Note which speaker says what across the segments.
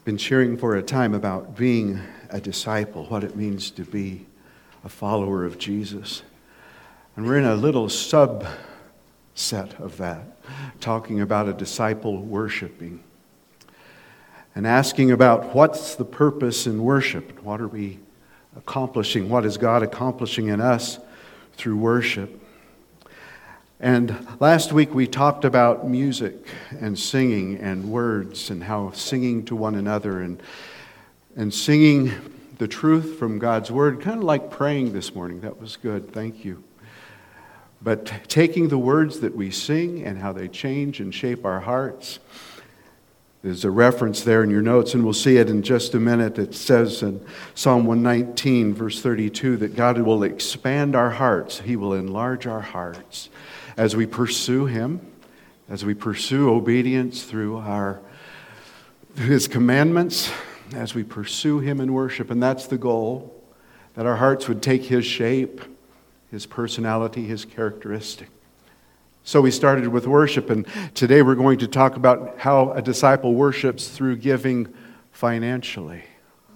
Speaker 1: Been sharing for a time about being a disciple, what it means to be a follower of Jesus. And we're in a little subset of that, talking about a disciple worshiping. And asking about what's the purpose in worship? What are we accomplishing? What is God accomplishing in us through worship? And last week we talked about music and singing and words and how singing to one another and singing the truth from God's Word, kind of like praying this morning. That was good. Thank you. But taking the words that we sing and how they change and shape our hearts. There's a reference there in your notes, and we'll see it in just a minute. It says in Psalm 119, verse 32, that God will expand our hearts. He will enlarge our hearts as we pursue Him, as we pursue obedience through His commandments, as we pursue Him in worship. And that's the goal, that our hearts would take His shape, His personality, His characteristic. So we started with worship, and today we're going to talk about how a disciple worships through giving financially.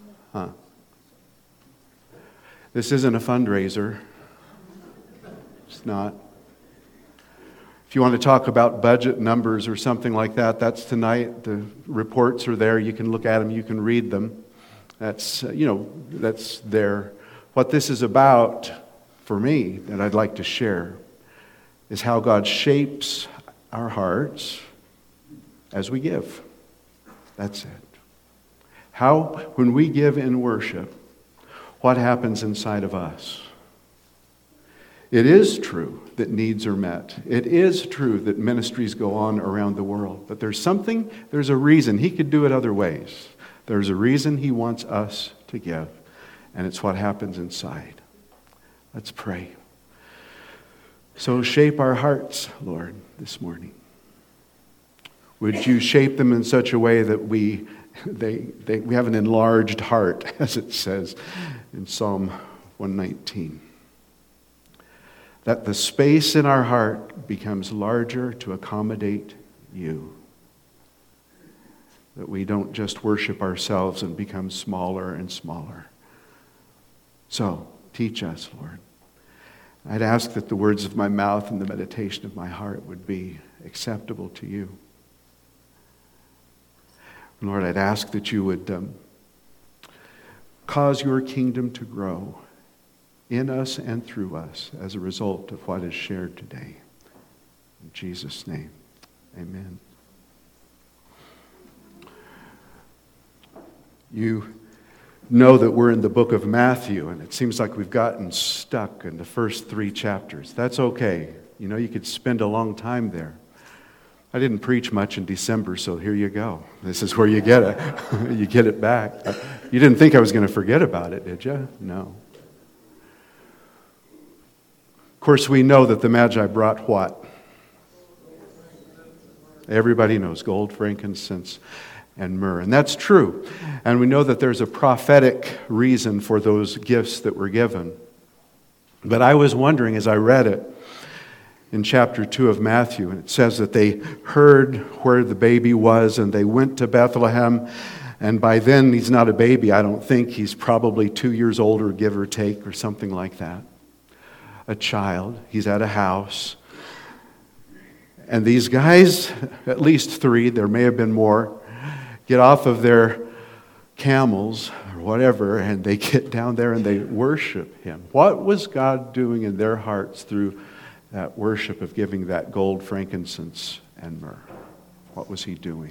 Speaker 1: This isn't a fundraiser. It's not. If you want to talk about budget numbers or something like that, that's tonight. The reports are there. You can look at them. You can read them. That's there. What this is about for me that I'd like to share is how God shapes our hearts as we give. That's it. How, when we give in worship, what happens inside of us? It is true that needs are met. It is true that ministries go on around the world. But there's a reason. He could do it other ways. There's a reason He wants us to give. And it's what happens inside. Let's pray. So shape our hearts, Lord, this morning. Would you shape them in such a way that we have an enlarged heart, as it says in Psalm 119. That the space in our heart becomes larger to accommodate you. That we don't just worship ourselves and become smaller and smaller. So, teach us, Lord. I'd ask that the words of my mouth and the meditation of my heart would be acceptable to you. Lord, I'd ask that you would cause your kingdom to grow in us and through us as a result of what is shared today. In Jesus' name, amen. You know that we're in the book of Matthew, and it seems like we've gotten stuck in the first 3 chapters. That's okay. You know, you could spend a long time there. I didn't preach much in December, so here you go. This is where you get it. You get it back. You didn't think I was going to forget about it, did you? No. Of course, we know that the Magi brought what? Everybody knows gold, frankincense, and myrrh. And that's true. And we know that there's a prophetic reason for those gifts that were given. But I was wondering as I read it in chapter 2 of Matthew, and it says that they heard where the baby was and they went to Bethlehem. And by then, he's not a baby, I don't think. He's probably 2 years older, give or take, or something like that. A child. He's at a house. And these guys, at least 3, there may have been more, get off of their camels or whatever, and they get down there and they worship Him. What was God doing in their hearts through that worship of giving that gold, frankincense, and myrrh? What was He doing?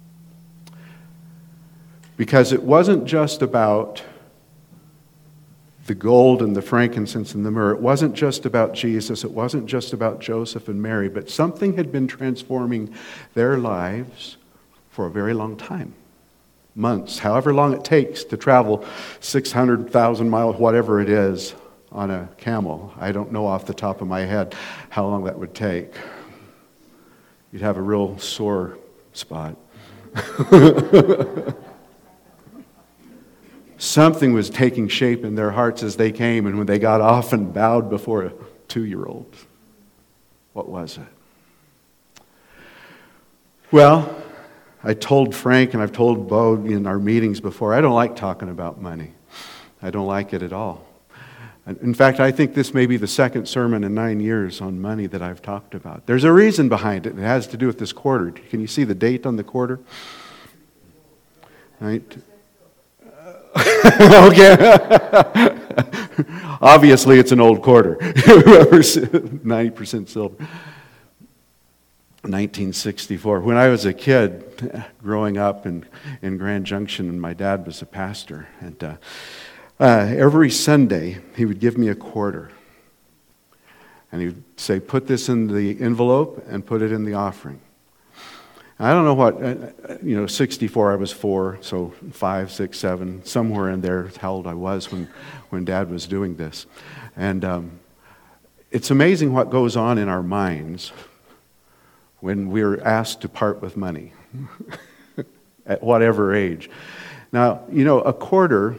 Speaker 1: Because it wasn't just about the gold and the frankincense and the myrrh. It wasn't just about Jesus. It wasn't just about Joseph and Mary. But something had been transforming their lives for a very long time. Months, however long it takes to travel 600,000 miles, whatever it is, on a camel. I don't know off the top of my head how long that would take. You'd have a real sore spot. Something was taking shape in their hearts as they came, and when they got off and bowed before a 2-year-old. What was it? Well, I told Frank and I've told Bo in our meetings before, I don't like talking about money. I don't like it at all. In fact, I think this may be the second sermon in 9 years on money that I've talked about. There's a reason behind it. It has to do with this quarter. Can you see the date on the quarter? Right? Okay. Obviously, it's an old quarter. 90% silver. 1964. When I was a kid, growing up in Grand Junction, and my dad was a pastor, and every Sunday he would give me a quarter, and he would say, "Put this in the envelope and put it in the offering." And I don't know what, 64. I was 4, so 5, 6, 7, somewhere in there. How old I was when Dad was doing this, and it's amazing what goes on in our minds when we're asked to part with money at whatever age. Now, a quarter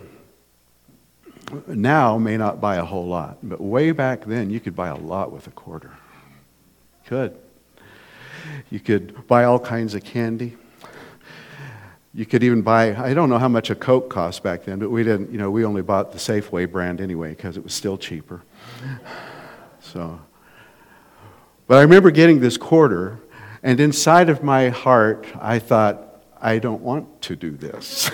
Speaker 1: now may not buy a whole lot, but way back then you could buy a lot with a quarter. You could buy all kinds of candy. You could even buy, I don't know how much a Coke cost back then, but we didn't, we only bought the Safeway brand anyway because it was still cheaper. But I remember getting this quarter, and inside of my heart, I thought, I don't want to do this.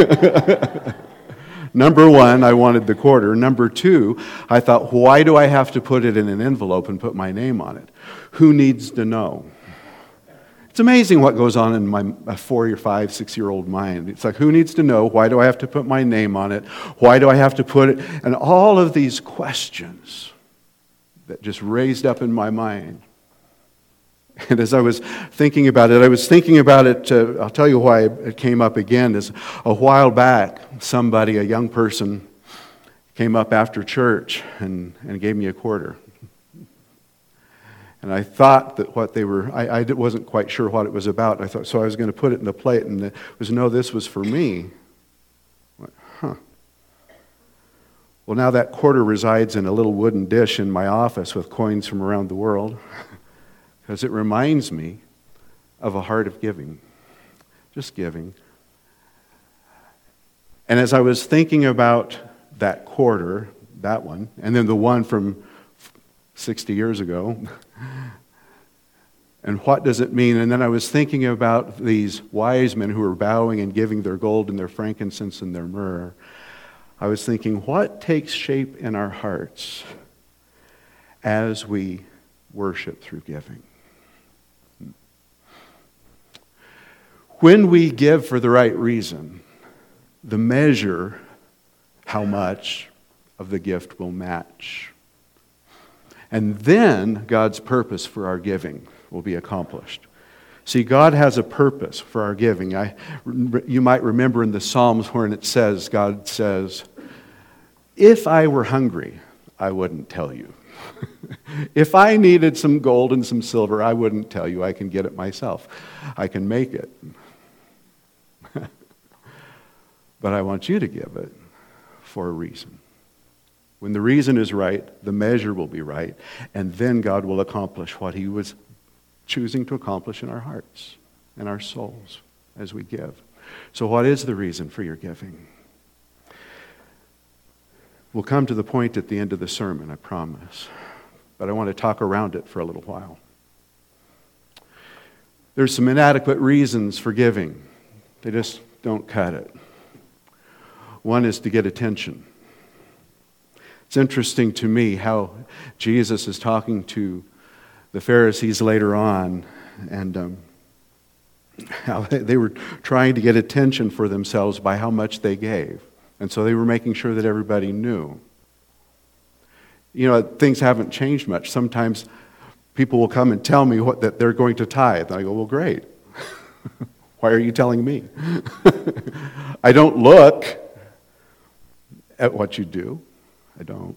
Speaker 1: Number one, I wanted the quarter. Number two, I thought, why do I have to put it in an envelope and put my name on it? Who needs to know? It's amazing what goes on in my 4 or 5, 6-year-old mind. It's like, who needs to know? Why do I have to put my name on it? Why do I have to put it? And all of these questions that just raised up in my mind. And as I was thinking about it, I'll tell you why it came up again, is a while back, a young person, came up after church and gave me a quarter. And I thought that what they were, I wasn't quite sure what it was about. So I was going to put it in the plate, and it was, no, this was for me. Well, now that quarter resides in a little wooden dish in my office with coins from around the world. Because it reminds me of a heart of giving, just giving. And as I was thinking about that quarter, that one, and then the one from 60 years ago, and what does it mean? And then I was thinking about these wise men who were bowing and giving their gold and their frankincense and their myrrh. I was thinking, what takes shape in our hearts as we worship through giving? When we give for the right reason, the measure, how much of the gift will match. And then God's purpose for our giving will be accomplished. See, God has a purpose for our giving. You might remember in the Psalms when it says, God says, if I were hungry, I wouldn't tell you. If I needed some gold and some silver, I wouldn't tell you. I can get it myself. I can make it. But I want you to give it for a reason. When the reason is right, the measure will be right, and then God will accomplish what He was choosing to accomplish in our hearts and our souls as we give. So what is the reason for your giving? We'll come to the point at the end of the sermon, I promise. But I want to talk around it for a little while. There's some inadequate reasons for giving. They just don't cut it. One is to get attention. It's interesting to me how Jesus is talking to the Pharisees later on, and how they were trying to get attention for themselves by how much they gave. And so they were making sure that everybody knew. Things haven't changed much. Sometimes people will come and tell me that they're going to tithe. And I go, well, great. Why are you telling me? I don't look at what you do. I don't.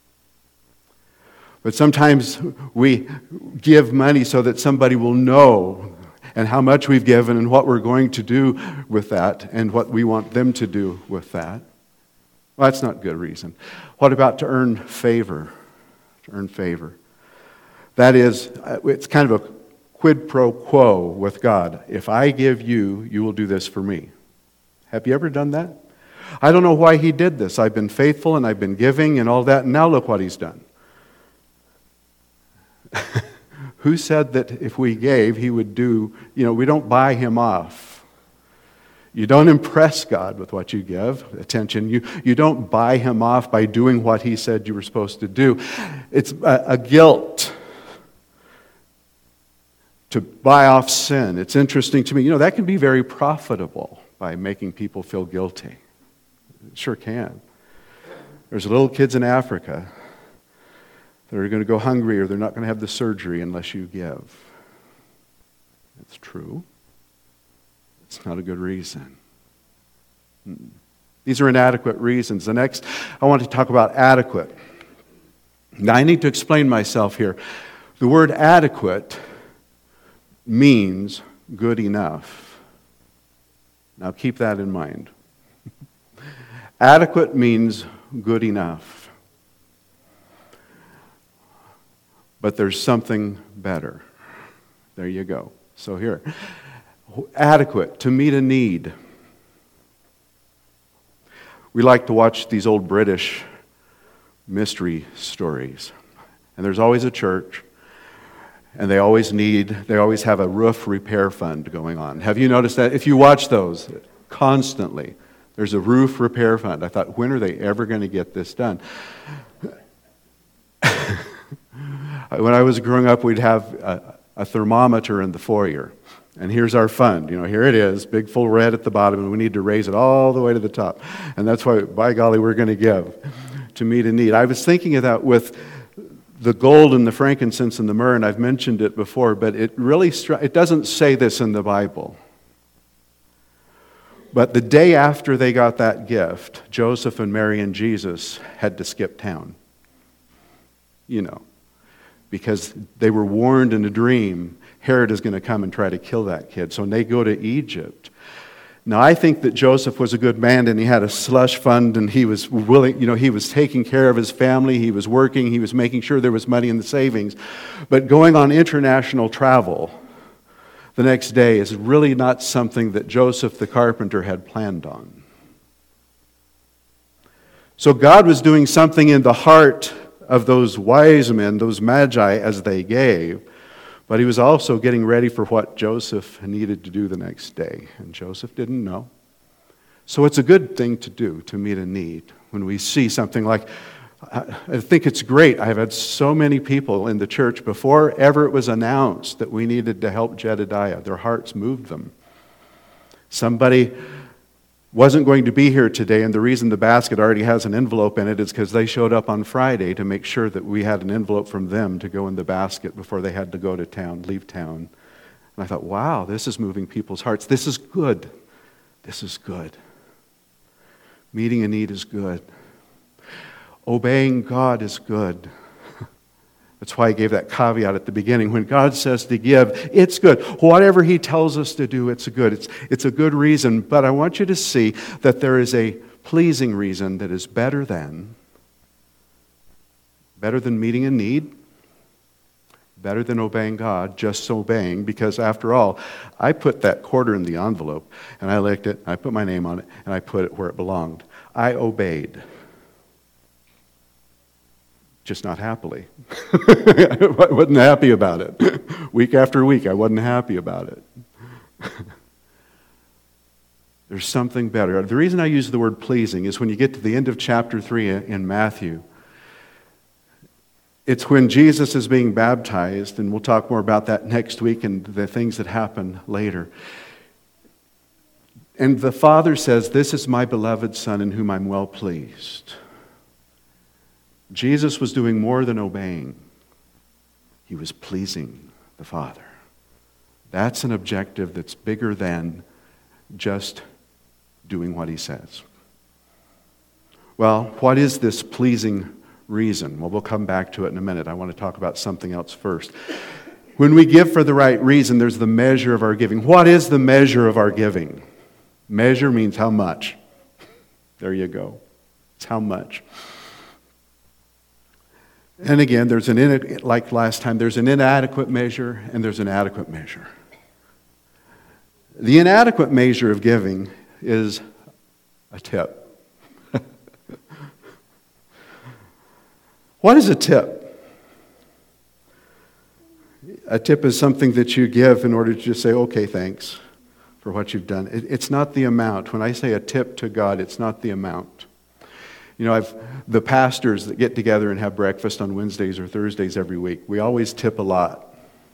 Speaker 1: But sometimes we give money so that somebody will know and how much we've given and what we're going to do with that and what we want them to do with that. Well, that's not a good reason. What about to earn favor? To earn favor. That is, it's kind of a quid pro quo with God. If I give you, you will do this for me. Have you ever done that? I don't know why he did this. I've been faithful and I've been giving and all that, and now look what he's done. Who said that if we gave, he would do, we don't buy him off. You don't impress God with what you give, attention. You don't buy him off by doing what he said you were supposed to do. It's a guilt to buy off sin. It's interesting to me. That can be very profitable by making people feel guilty. It sure can. There's little kids in Africa that are going to go hungry or they're not going to have the surgery unless you give. It's true. It's not a good reason. These are inadequate reasons. The next, I want to talk about adequate. Now, I need to explain myself here. The word adequate means good enough. Now, keep that in mind. Adequate means good enough. But there's something better. There you go. So here, adequate, to meet a need. We like to watch these old British mystery stories. And there's always a church, and they always have a roof repair fund going on. Have you noticed that? If you watch those constantly, there's a roof repair fund. I thought, when are they ever going to get this done? When I was growing up, we'd have a thermometer in the foyer. And here's our fund. Here it is, big full red at the bottom, and we need to raise it all the way to the top. And that's why, by golly, we're going to give to meet a need. I was thinking of that with the gold and the frankincense and the myrrh, and I've mentioned it before, but it really it doesn't say this in the Bible. But the day after they got that gift, Joseph and Mary and Jesus had to skip town. Because they were warned in a dream, Herod is going to come and try to kill that kid. So they go to Egypt. Now, I think that Joseph was a good man, and he had a slush fund, and he was willing, he was taking care of his family, he was working, he was making sure there was money in the savings. But going on international travel the next day is really not something that Joseph the carpenter had planned on. So God was doing something in the heart of those wise men, those magi, as they gave. But he was also getting ready for what Joseph needed to do the next day. And Joseph didn't know. So it's a good thing to do, to meet a need. When we see something like, I think it's great. I've had so many people in the church, before ever it was announced that we needed to help Jedediah, their hearts moved them. Somebody wasn't going to be here today, and the reason the basket already has an envelope in it is because they showed up on Friday to make sure that we had an envelope from them to go in the basket before they had to go to town, leave town. And I thought, wow, this is moving people's hearts. This is good. This is good. Meeting a need is good. Obeying God is good. That's why I gave that caveat at the beginning. When God says to give, it's good. Whatever He tells us to do, it's good. It's a good reason. But I want you to see that there is a pleasing reason that is better than meeting a need, better than obeying God, just obeying. Because after all, I put that quarter in the envelope, and I licked it, I put my name on it, and I put it where it belonged. I obeyed. Just not happily. I wasn't happy about it. Week after week, I wasn't happy about it. There's something better. The reason I use the word pleasing is when you get to the end of chapter 3 in Matthew, it's when Jesus is being baptized, and we'll talk more about that next week and the things that happen later. And the Father says, "This is my beloved Son in whom I'm well pleased." Jesus was doing more than obeying. He was pleasing the Father. That's an objective that's bigger than just doing what He says. Well, what is this pleasing reason? Well, we'll come back to it in a minute. I want to talk about something else first. When we give for the right reason, there's the measure of our giving. What is the measure of our giving? Measure means how much. There you go. It's how much. And again, like last time, there's an inadequate measure and there's an adequate measure. The inadequate measure of giving is a tip. What is a tip? A tip is something that you give in order to just say, okay, thanks for what you've done. It's not the amount. When I say a tip to God, it's not the amount. You know, the pastors that get together and have breakfast on Wednesdays or Thursdays every week, we always tip a lot.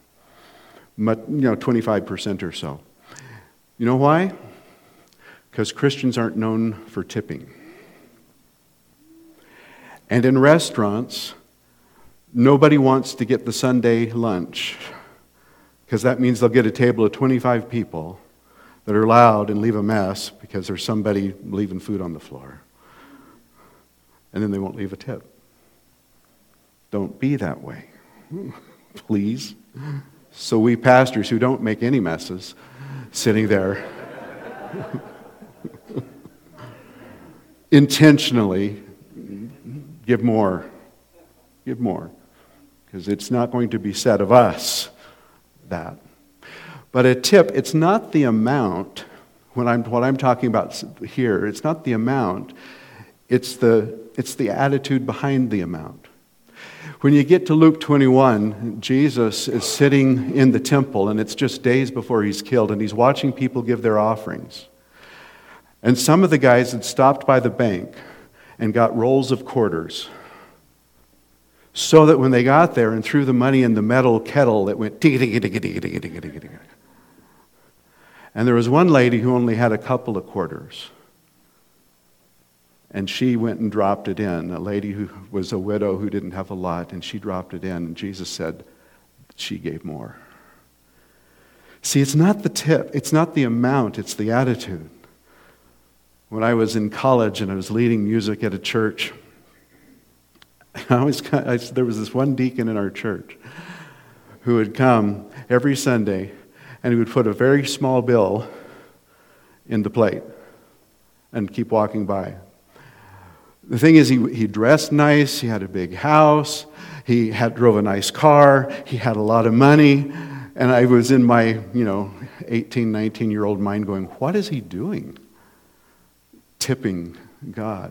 Speaker 1: 25% or so. You know why? Because Christians aren't known for tipping. And in restaurants, nobody wants to get the Sunday lunch, because that means they'll get a table of 25 people that are loud and leave a mess because there's somebody leaving food on the floor. And then they won't leave a tip. Don't be that way, please. So we pastors who don't make any messes, sitting there, intentionally give more. Give more. Because it's not going to be said of us that. But a tip, it's not the amount. What I'm talking about here, it's not the amount. It's the attitude behind the amount. When you get to Luke 21, Jesus is sitting in the temple, and it's just days before he's killed, and he's watching people give their offerings. And some of the guys had stopped by the bank and got rolls of quarters, so that when they got there and threw the money in the metal kettle, it went tick-a-tick-a-tick-a-tick-a-tick-a-tick. And there was one lady who only had a couple of quarters. And she went and dropped it in. A lady who was a widow who didn't have a lot, and she dropped it in. And Jesus said she gave more. See, it's not the tip. It's not the amount. It's the attitude. When I was in college and I was leading music at a church, there was this one deacon in our church who would come every Sunday, and he would put a very small bill in the plate and keep walking by. The thing is, he dressed nice, he had a big house, drove a nice car, he had a lot of money, and I was in my, 18, 19-year-old mind going, what is he doing? Tipping God.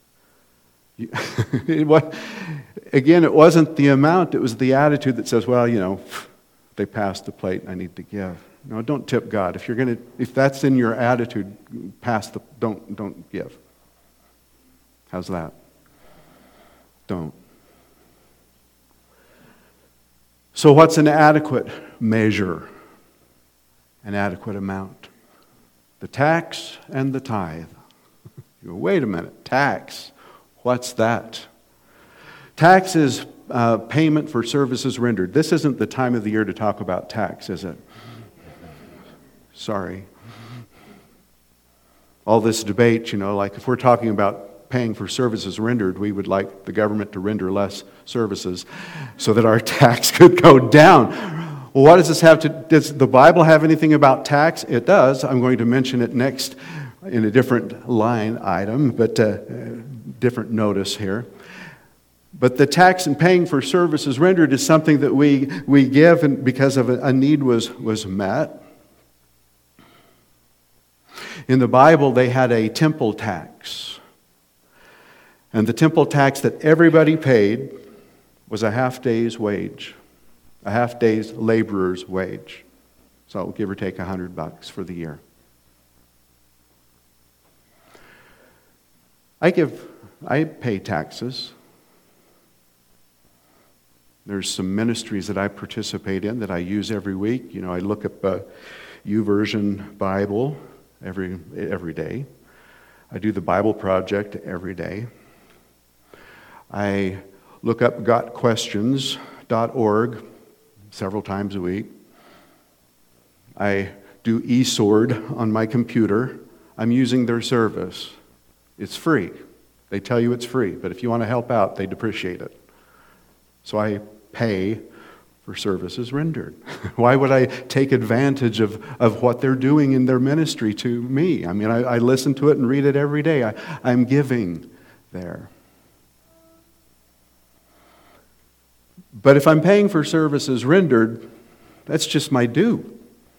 Speaker 1: Again, it wasn't the amount, it was the attitude that says, well, they passed the plate, I need to give. No, don't tip God. If that's in your attitude, don't give. How's that? Don't. So what's an adequate measure? An adequate amount? The tax and the tithe. You go, wait a minute, tax. What's that? Tax is payment for services rendered. This isn't the time of the year to talk about tax, is it? Sorry. All this debate, like if we're talking about paying for services rendered, we would like the government to render less services so that our tax could go down. Well, what does this have to, does the Bible have anything about tax? It does. I'm going to mention it next in a different line item, but different notice here. But the tax and paying for services rendered is something that we give and because of a need was met. In the Bible, they had a temple tax. And the temple tax that everybody paid was a half day's wage, a half day's laborer's wage. So give or take $100 for the year. I pay taxes. There's some ministries that I participate in that I use every week. I look up YouVersion Bible every day. I do the Bible Project every day. I look up gotquestions.org several times a week. I do eSword on my computer. I'm using their service. It's free. They tell you it's free, but if you want to help out, they depreciate it. So I pay for services rendered. Why would I take advantage of what they're doing in their ministry to me? I mean, I listen to it and read it every day. I'm giving there. But if I'm paying for services rendered, that's just my due.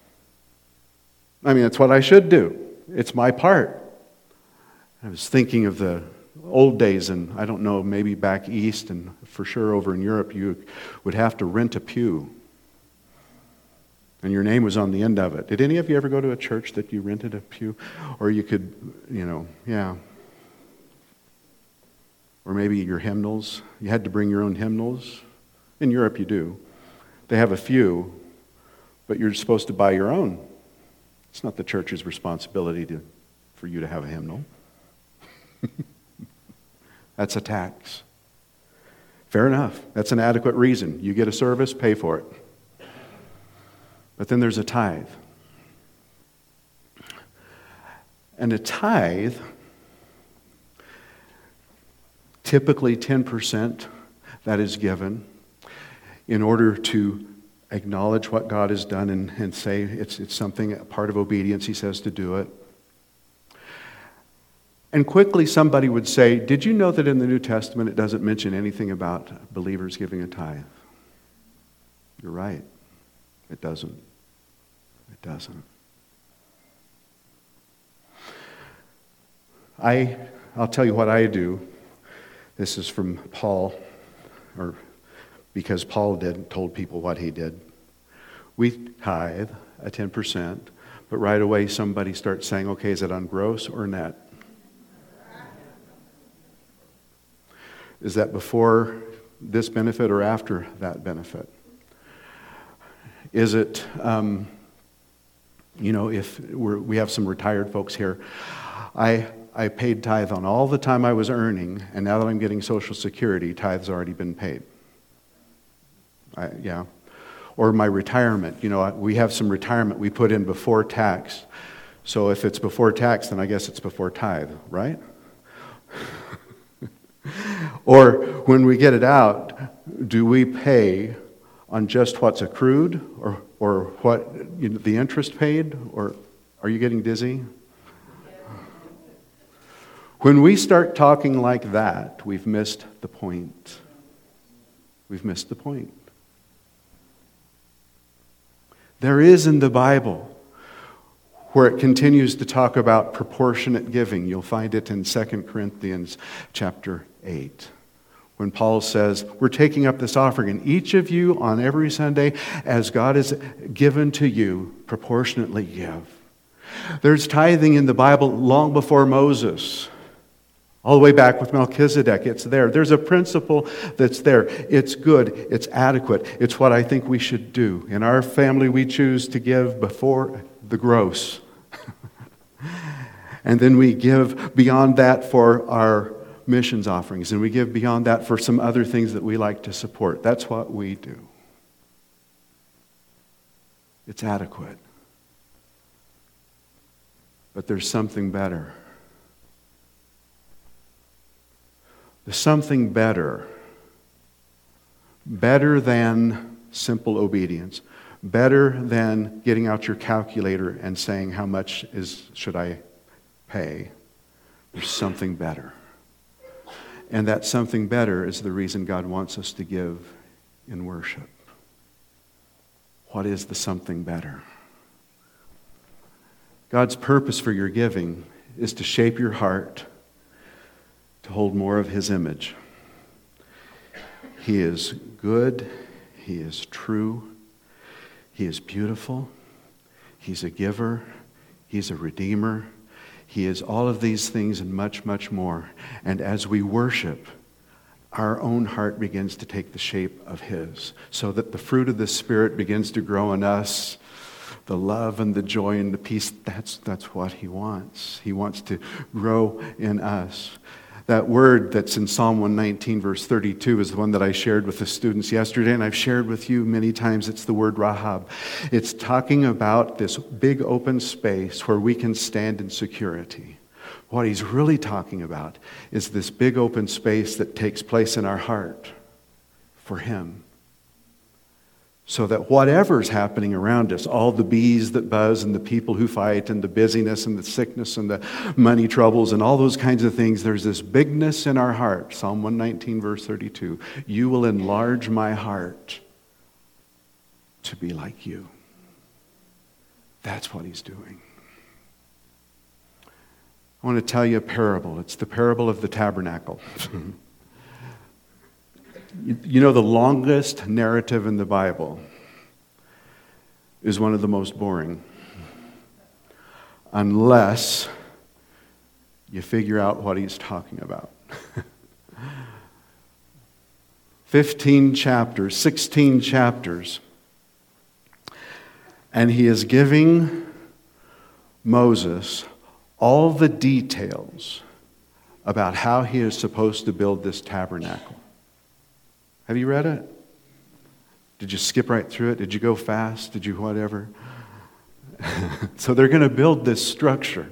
Speaker 1: I mean, that's what I should do. It's my part. I was thinking of the old days, and I don't know, maybe back east and for sure over in Europe, you would have to rent a pew. And your name was on the end of it. Did any of you ever go to a church that you rented a pew? Or you could, yeah. Or maybe your hymnals. You had to bring your own hymnals. In Europe you do. They have a few, but you're supposed to buy your own. It's not the church's responsibility for you to have a hymnal. That's a tax. Fair enough. That's an adequate reason. You get a service, pay for it. But then there's a tithe. And a tithe, typically 10% that is given in order to acknowledge what God has done and say it's something, a part of obedience, he says to do it. And quickly somebody would say, did you know that in the New Testament it doesn't mention anything about believers giving a tithe? You're right. It doesn't. It doesn't. I'll tell you what I do. This is from Paul, or because Paul told people what he did. We tithe at 10%, but right away somebody starts saying, okay, is it on gross or net? Is that before this benefit or after that benefit? Is it, if we have some retired folks here, I paid tithe on all the time I was earning, and now that I'm getting Social Security, tithe's already been paid. Or my retirement, we have some retirement we put in before tax. So if it's before tax, then I guess it's before tithe, right? Or when we get it out, do we pay on just what's accrued or what the interest paid? Or are you getting dizzy? When we start talking like that, we've missed the point. We've missed the point. There is in the Bible where it continues to talk about proportionate giving. You'll find it in 2 Corinthians chapter 8. When Paul says, we're taking up this offering, and each of you on every Sunday, as God has given to you, proportionately give. There's tithing in the Bible long before Moses. All the way back with Melchizedek, it's there. There's a principle that's there. It's good. It's adequate. It's what I think we should do. In our family, we choose to give before the gross. And then we give beyond that for our missions offerings. And we give beyond that for some other things that we like to support. That's what we do. It's adequate. But there's something better. There's something better. Better than simple obedience. Better than getting out your calculator and saying how much should I pay. There's something better. And that something better is the reason God wants us to give in worship. What is the something better? God's purpose for your giving is to shape your heart to hold more of His image. He is good. He is true. He is beautiful. He's a giver. He's a redeemer. He is all of these things and much, much more. And as we worship, our own heart begins to take the shape of His, so that the fruit of the Spirit begins to grow in us. The love and the joy and the peace, that's what He wants. He wants to grow in us. That word that's in Psalm 119, verse 32, is the one that I shared with the students yesterday, and I've shared with you many times. It's the word Rahab. It's talking about this big open space where we can stand in security. What he's really talking about is this big open space that takes place in our heart for Him. So that whatever's happening around us, all the bees that buzz and the people who fight and the busyness and the sickness and the money troubles and all those kinds of things, there's this bigness in our heart. Psalm 119, verse 32. You will enlarge my heart to be like you. That's what he's doing. I want to tell you a parable. It's the parable of the tabernacle. You know, the longest narrative in the Bible is one of the most boring. Unless you figure out what he's talking about. 15 chapters, 16 chapters. And he is giving Moses all the details about how he is supposed to build this tabernacle. Have you read it? Did you skip right through it? Did you go fast? Did you whatever? So they're going to build this structure.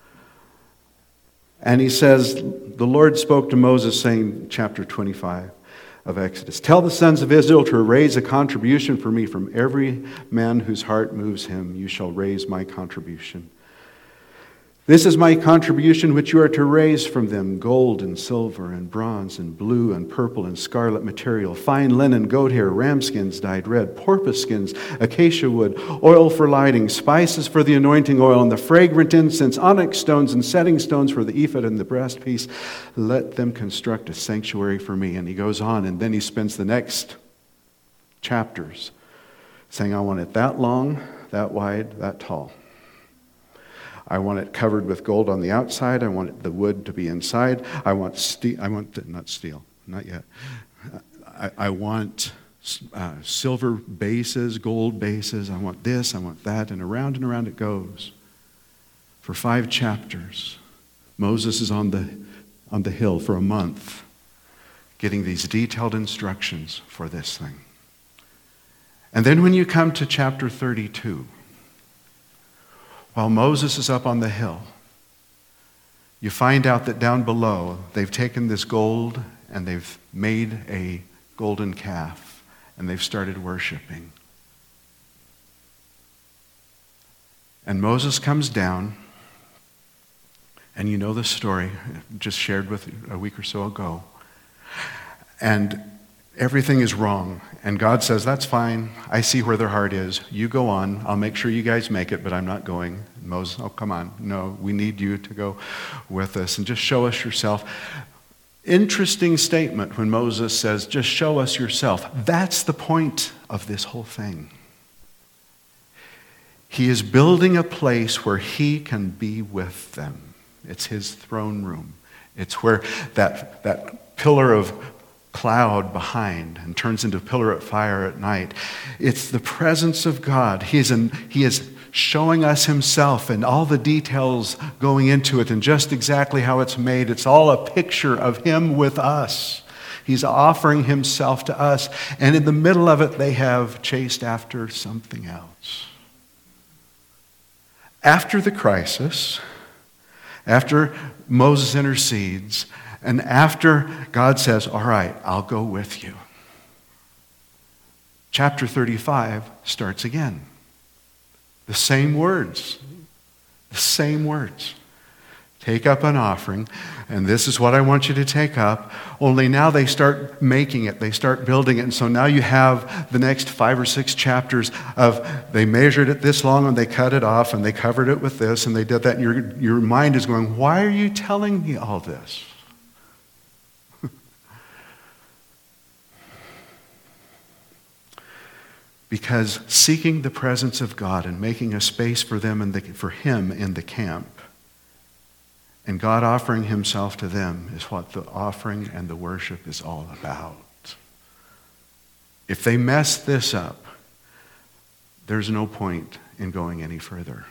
Speaker 1: And he says, the Lord spoke to Moses saying, chapter 25 of Exodus, tell the sons of Israel to raise a contribution for me from every man whose heart moves him. You shall raise my contribution. This is my contribution which you are to raise from them, gold and silver and bronze and blue and purple and scarlet material, fine linen, goat hair, ram skins dyed red, porpoise skins, acacia wood, oil for lighting, spices for the anointing oil, and the fragrant incense, onyx stones and setting stones for the ephod and the breastpiece. Let them construct a sanctuary for me. And he goes on, and then he spends the next chapters saying, I want it that long, that wide, that tall. I want it covered with gold on the outside. I want the wood to be inside. I want not steel, not yet. I want silver bases, gold bases. I want this, I want that, and around it goes. For 5 chapters, Moses is on the hill for a month, getting these detailed instructions for this thing. And then when you come to chapter 32, while Moses is up on the hill, you find out that down below, they've taken this gold and they've made a golden calf and they've started worshiping. And Moses comes down, and you know the story, just shared with a week or so ago, and everything is wrong. And God says, that's fine. I see where their heart is. You go on. I'll make sure you guys make it, but I'm not going. And Moses, oh, come on. No, we need you to go with us and just show us yourself. Interesting statement when Moses says, just show us yourself. That's the point of this whole thing. He is building a place where he can be with them. It's his throne room. It's where that pillar of cloud behind and turns into a pillar of fire at night. It's the presence of God. He is showing us himself and all the details going into it and just exactly how it's made. It's all a picture of him with us. He's offering himself to us. And in the middle of it, they have chased after something else. After the crisis, after Moses intercedes, and after God says, all right, I'll go with you, chapter 35 starts again. The same words. The same words. Take up an offering, and this is what I want you to take up. Only now they start making it. They start building it. And so now you have the next 5 or 6 chapters of they measured it this long and they cut it off and they covered it with this and they did that. And your mind is going, why are you telling me all this? Because seeking the presence of God and making a space for them for him in the camp, and God offering himself to them, is what the offering and the worship is all about. If they mess this up, there's no point in going any further.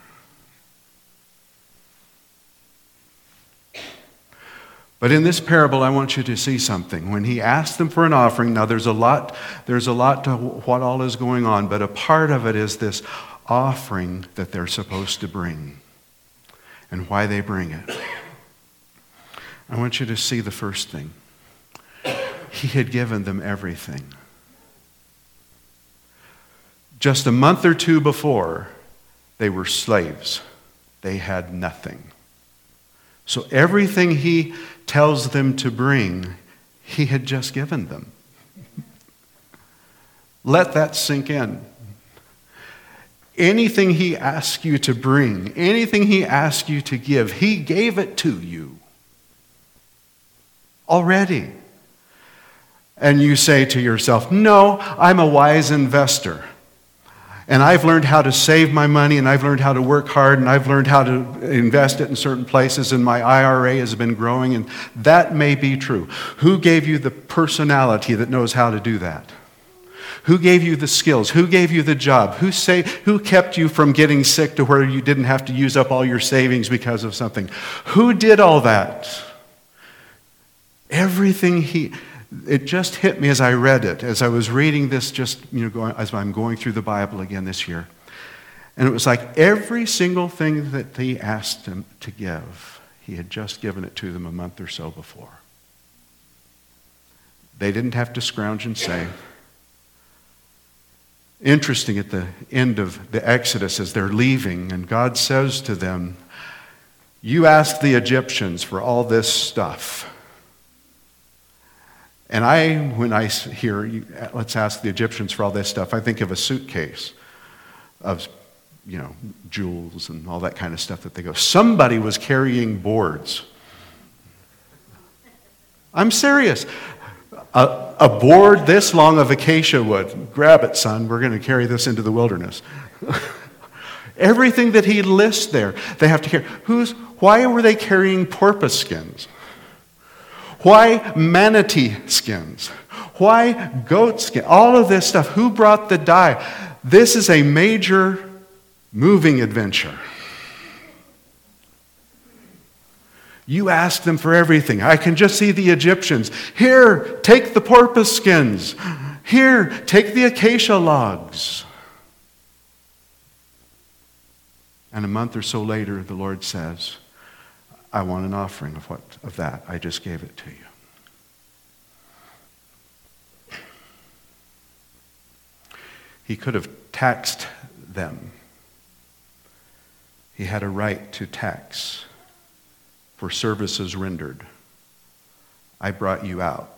Speaker 1: But in this parable, I want you to see something. When he asked them for an offering, now there's a lot to what all is going on, but a part of it is this offering that they're supposed to bring and why they bring it. I want you to see the first thing. He had given them everything. Just a month or two before, they were slaves. They had nothing. So everything he tells them to bring, he had just given them. Let that sink in. Anything he asks you to bring, anything he asks you to give, he gave it to you already. And you say to yourself, no, I'm a wise investor. And I've learned how to save my money, and I've learned how to work hard, and I've learned how to invest it in certain places, and my IRA has been growing, and that may be true. Who gave you the personality that knows how to do that? Who gave you the skills? Who gave you the job? Who kept you from getting sick to where you didn't have to use up all your savings because of something? Who did all that? It just hit me as I read it, as I was reading this, as I'm going through the Bible again this year. And it was like every single thing that he asked them to give, he had just given it to them a month or so before. They didn't have to scrounge and save. Interesting, at the end of the Exodus, as they're leaving, and God says to them, you asked the Egyptians for all this stuff. And when I hear, let's ask the Egyptians for all this stuff, I think of a suitcase of, jewels and all that kind of stuff that they go, somebody was carrying boards. I'm serious. A board this long of acacia wood. Grab it, son. We're going to carry this into the wilderness. Everything that he lists there, they have to carry. Why were they carrying porpoise skins? Why manatee skins? Why goat skin? All of this stuff. Who brought the dye? This is a major moving adventure. You ask them for everything. I can just see the Egyptians. Here, take the porpoise skins. Here, take the acacia logs. And a month or so later, the Lord says, I want an offering of that. I just gave it to you. He could have taxed them. He had a right to tax for services rendered. I brought you out.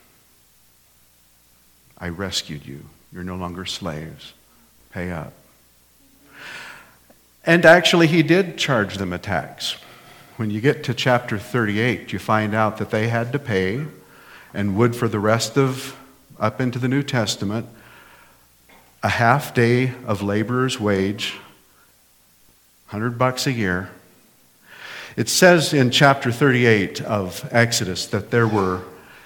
Speaker 1: I rescued you. You're no longer slaves. Pay up. And actually, he did charge them a tax. When you get to chapter 38, you find out that they had to pay, and would for the rest of, up into the New Testament, a half day of laborer's wage, $100 a year. It says in chapter 38 of Exodus that there were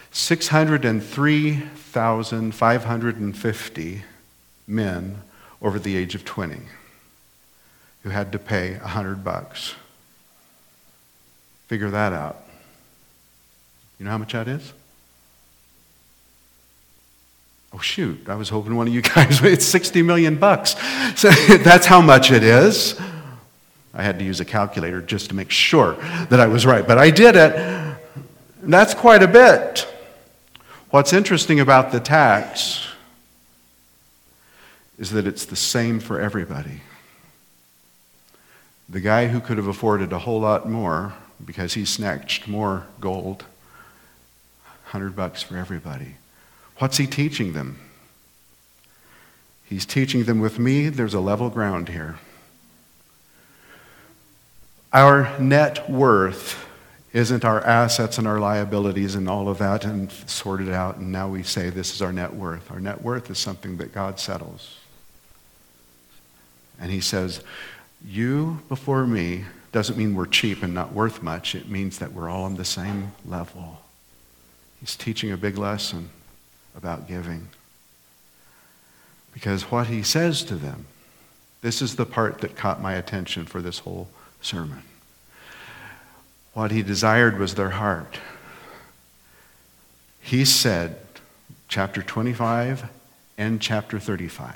Speaker 1: 603,550 men over the age of 20 who had to pay $100. Figure that out. You know how much that is? Oh shoot, I was hoping one of you guys, it's $60 million. So that's how much it is. I had to use a calculator just to make sure that I was right, but I did it. And that's quite a bit. What's interesting about the tax is that it's the same for everybody. The guy who could have afforded a whole lot more because he snatched more gold, $100 for everybody. What's he teaching them? He's teaching them, with me, there's a level ground here. Our net worth isn't our assets and our liabilities and all of that and sorted out, and now we say this is our net worth. Our net worth is something that God settles. And he says, you before me doesn't mean we're cheap and not worth much. It means that we're all on the same level. He's teaching a big lesson about giving. Because what he says to them, this is the part that caught my attention for this whole sermon. What he desired was their heart. He said, chapter 25 and chapter 35,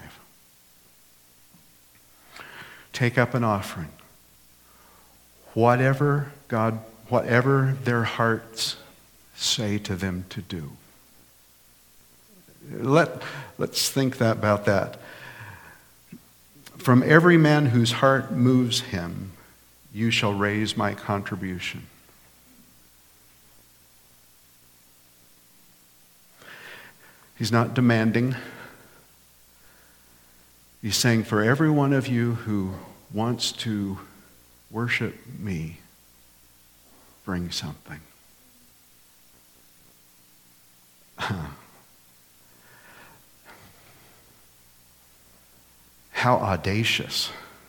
Speaker 1: take up an offering. Whatever their hearts say to them to do. Let's think about that. From every man whose heart moves him, you shall raise my contribution. He's not demanding. He's saying, for every one of you who wants to worship me, bring something. How audacious.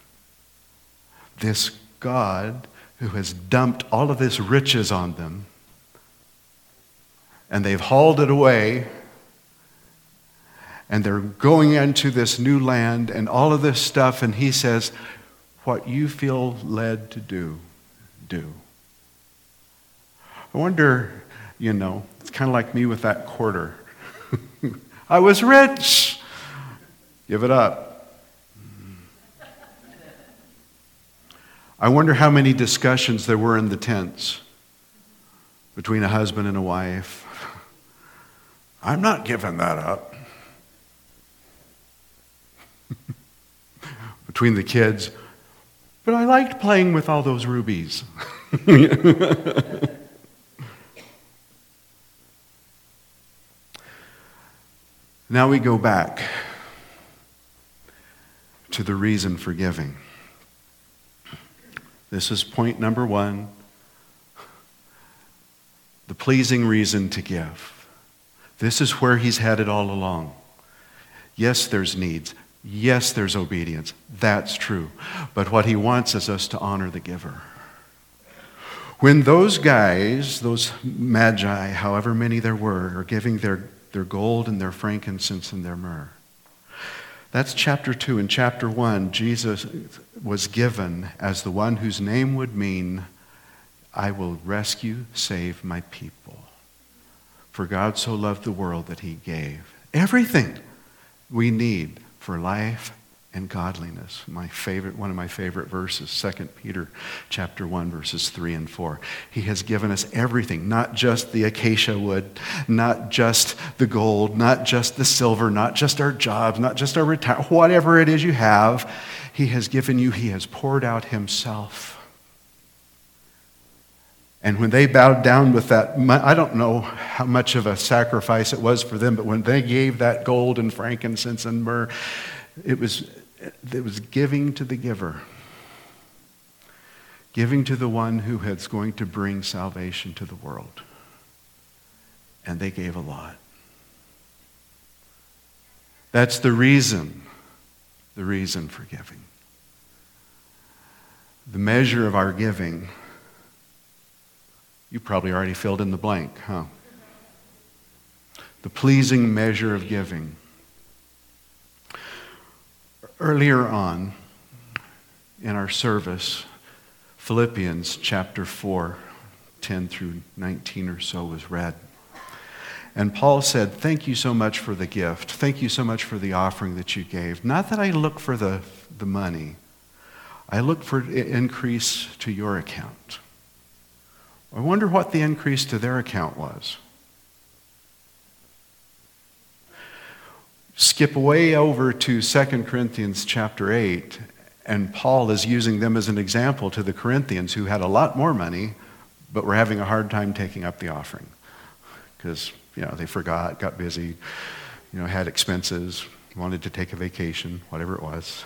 Speaker 1: This God who has dumped all of this riches on them, and they've hauled it away, and they're going into this new land and all of this stuff, and he says, what you feel led to do, do. I wonder, it's kind of like me with that quarter. I was rich. Give it up. I wonder how many discussions there were in the tents between a husband and a wife. I'm not giving that up. Between the kids, but I liked playing with all those rubies. Now we go back to the reason for giving. This is point number 1. The pleasing reason to give. This is where he's headed all along. Yes, there's needs. Yes, there's obedience. That's true. But what he wants is us to honor the giver. When those guys, those magi, however many there were, are giving their gold and their frankincense and their myrrh. That's chapter 2. In chapter 1, Jesus was given as the one whose name would mean, I will rescue, save my people. For God so loved the world that he gave everything we need for life and godliness. One of my favorite verses, 2 Peter chapter 1, verses 3 and 4. He has given us everything, not just the acacia wood, not just the gold, not just the silver, not just our jobs, not just our retirement, whatever it is you have, he has given you, he has poured out himself. And when they bowed down with that, I don't know how much of a sacrifice it was for them, but when they gave that gold and frankincense and myrrh, it was giving to the giver. Giving to the one who is going to bring salvation to the world. And they gave a lot. That's the reason for giving. The measure of our giving, you probably already filled in the blank, huh? The pleasing measure of giving. Earlier on in our service, Philippians chapter 4, 10 through 19 or so was read. And Paul said, thank you so much for the gift. Thank you so much for the offering that you gave. Not that I look for the money. I look for increase to your account. I wonder what the increase to their account was. Skip way over to 2 Corinthians chapter 8, and Paul is using them as an example to the Corinthians who had a lot more money, but were having a hard time taking up the offering. Because, they forgot, got busy, had expenses, wanted to take a vacation, whatever it was.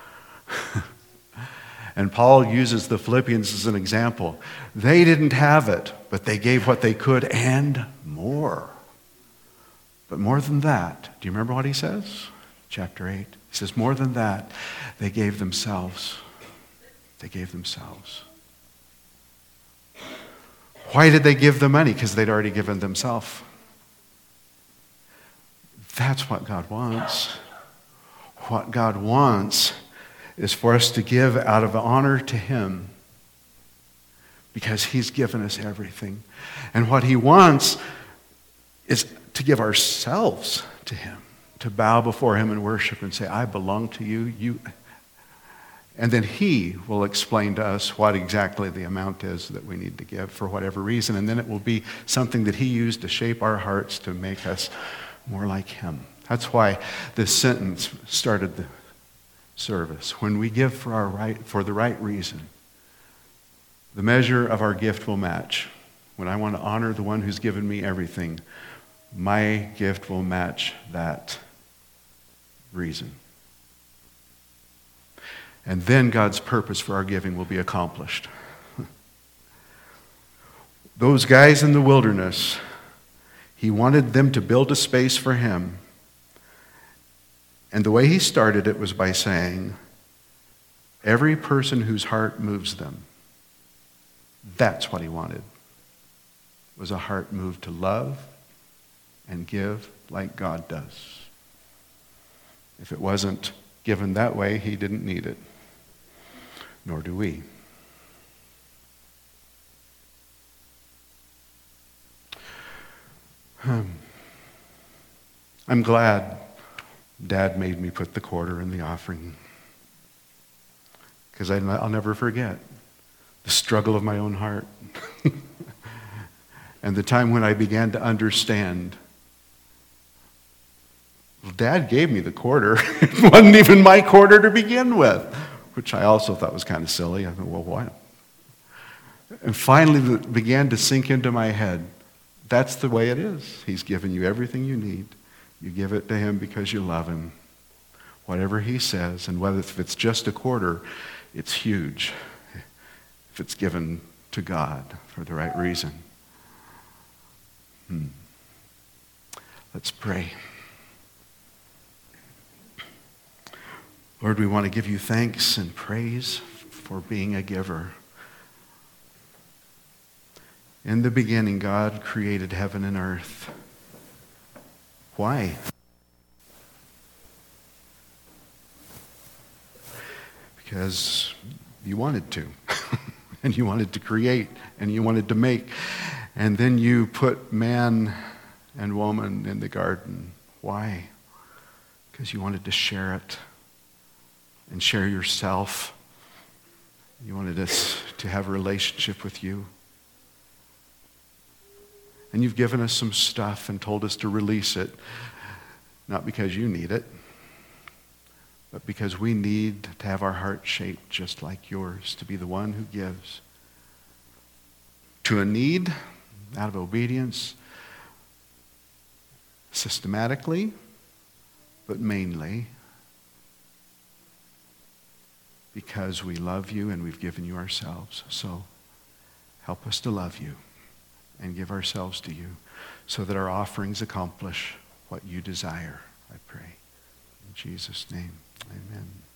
Speaker 1: And Paul uses the Philippians as an example. They didn't have it, but they gave what they could and more. But more than that, do you remember what he says? Chapter 8. He says, more than that, they gave themselves. They gave themselves. Why did they give the money? Because they'd already given themselves. That's what God wants. What God wants is for us to give out of honor to him because he's given us everything. And what he wants is to give ourselves to him, to bow before him and worship and say, I belong to you. And then he will explain to us what exactly the amount is that we need to give for whatever reason. And then it will be something that he used to shape our hearts to make us more like him. That's why this sentence started service, when we give for the right reason, the measure of our gift will match. When I want to honor the one who's given me everything, my gift will match that reason. And then God's purpose for our giving will be accomplished. Those guys in the wilderness, he wanted them to build a space for him. And the way he started it was by saying, every person whose heart moves them, that's what he wanted, was a heart moved to love and give like God does. If it wasn't given that way, he didn't need it, nor do we. I'm glad Dad made me put the quarter in the offering, because I'll never forget the struggle of my own heart and the time when I began to understand. Well, Dad gave me the quarter. It wasn't even my quarter to begin with, which I also thought was kind of silly. I thought, well, what? And finally it began to sink into my head. That's the way it is. He's given you everything you need. You give it to him because you love him. Whatever he says, and whether if it's just a quarter, it's huge. If it's given to God for the right reason. Let's pray. Lord, we want to give you thanks and praise for being a giver. In the beginning, God created heaven and earth. Why? Because you wanted to. And you wanted to create. And you wanted to make. And then you put man and woman in the garden. Why? Because you wanted to share it. And share yourself. You wanted us to have a relationship with you. And you've given us some stuff and told us to release it, not because you need it, but because we need to have our heart shaped just like yours, to be the one who gives. To a need, out of obedience, systematically, but mainly because we love you and we've given you ourselves. So help us to love you and give ourselves to you so that our offerings accomplish what you desire, I pray. In Jesus' name, amen.